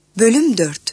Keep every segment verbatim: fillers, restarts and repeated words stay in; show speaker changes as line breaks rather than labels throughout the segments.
Bölüm dört.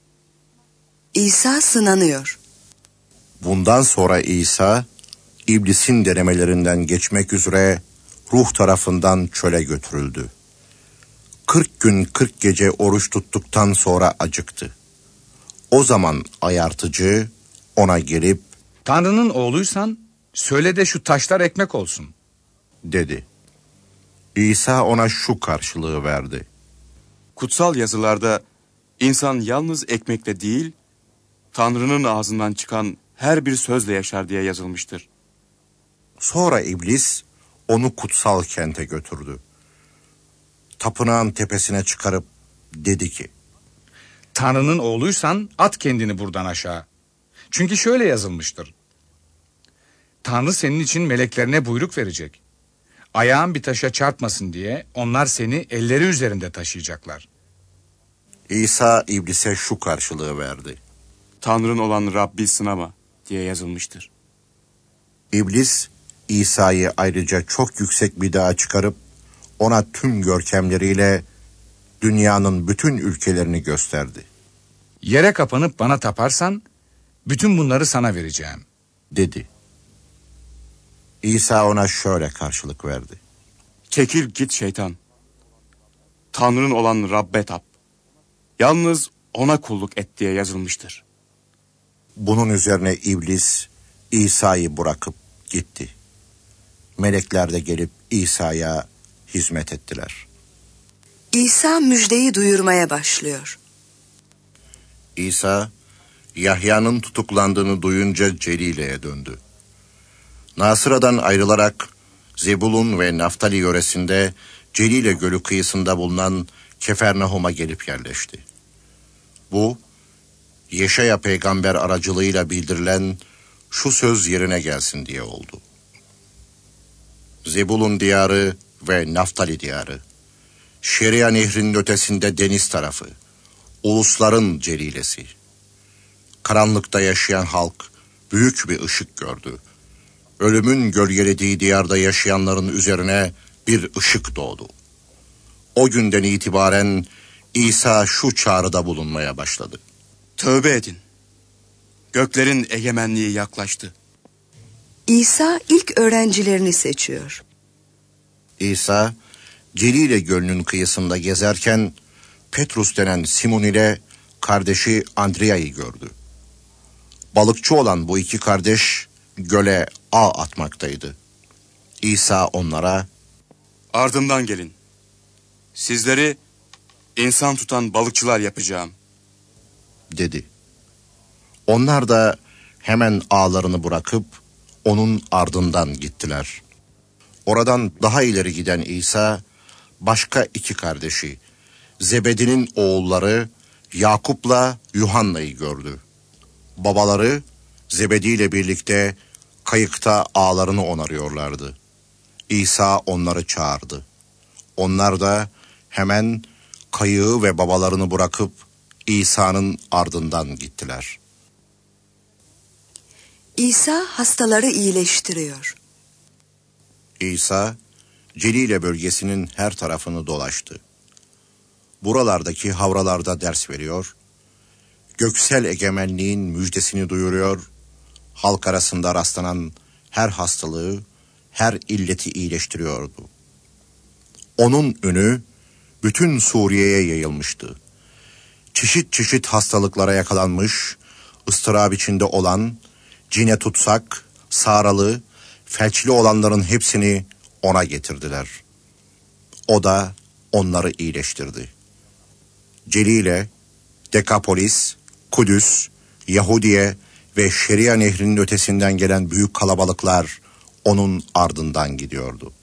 İsa sınanıyor.
Bundan sonra İsa, iblisin denemelerinden geçmek üzere ruh tarafından çöle götürüldü. Kırk gün kırk gece oruç tuttuktan sonra acıktı. O zaman ayartıcı ona gelip,
"Tanrı'nın oğluysan söyle de şu taşlar ekmek olsun,"
dedi. İsa ona şu karşılığı verdi:
Kutsal yazılarda insan yalnız ekmekle değil, Tanrı'nın ağzından çıkan her bir sözle yaşar diye yazılmıştır.
Sonra iblis onu kutsal kente götürdü. Tapınağın tepesine çıkarıp dedi ki,
"Tanrı'nın oğluysan at kendini buradan aşağı. Çünkü şöyle yazılmıştır: Tanrı senin için meleklerine buyruk verecek. Ayağın bir taşa çarpmasın diye onlar seni elleri üzerinde taşıyacaklar."
İsa iblise şu karşılığı verdi:
Tanrı'nın olan Rabbi sınama diye yazılmıştır.
İblis İsa'yı ayrıca çok yüksek bir dağa çıkarıp ona tüm görkemleriyle dünyanın bütün ülkelerini gösterdi.
"Yere kapanıp bana taparsan bütün bunları sana vereceğim,"
dedi. İsa ona şöyle karşılık verdi:
Çekil git şeytan. Tanrı'nın olan Rabbe tap. Yalnız ona kulluk et diye yazılmıştır.
Bunun üzerine iblis İsa'yı bırakıp gitti. Melekler de gelip İsa'ya hizmet ettiler.
İsa müjdeyi duyurmaya başlıyor.
İsa, Yahya'nın tutuklandığını duyunca Celile'ye döndü. Nasıra'dan ayrılarak Zebulun ve Naftali yöresinde Celile Gölü kıyısında bulunan Kefernahum'a gelip yerleşti. Bu, Yeşaya peygamber aracılığıyla bildirilen şu söz yerine gelsin diye oldu: Zebulun diyarı ve Naftali diyarı, Şeria nehrinin ötesinde deniz tarafı, ulusların celilesi. Karanlıkta yaşayan halk büyük bir ışık gördü. Ölümün gölgelediği diyarda yaşayanların üzerine bir ışık doğdu. O günden itibaren İsa şu çağrıda bulunmaya başladı:
Tövbe edin. Göklerin egemenliği yaklaştı.
İsa ilk öğrencilerini seçiyor.
İsa, Celile Gölü'nün kıyısında gezerken Petrus denen Simon ile kardeşi Andriya'yı gördü. Balıkçı olan bu iki kardeş göle ağ atmaktaydı. İsa onlara,
Ardımdan gelin. Sizleri insan tutan balıkçılar yapacağım,
dedi. Onlar da hemen ağlarını bırakıp onun ardından gittiler. Oradan daha ileri giden İsa, başka iki kardeşi, Zebedi'nin oğulları Yakup'la Yuhanna'yı gördü. Babaları Zebedi ile birlikte kayıkta ağlarını onarıyorlardı. İsa onları çağırdı. Onlar da hemen kayığı ve babalarını bırakıp İsa'nın ardından gittiler.
İsa hastaları iyileştiriyor.
İsa, Celile bölgesinin her tarafını dolaştı. Buralardaki havralarda ders veriyor, göksel egemenliğin müjdesini duyuruyor, halk arasında rastlanan her hastalığı, her illeti iyileştiriyordu. Onun ünü bütün Suriye'ye yayılmıştı. Çeşit çeşit hastalıklara yakalanmış, ıstırap içinde olan, cine tutsak, sağralı, felçli olanların hepsini ona getirdiler. O da onları iyileştirdi. Celile, Dekapolis, Kudüs, Yahudiye ve Şeria nehrinin ötesinden gelen büyük kalabalıklar onun ardından gidiyordu.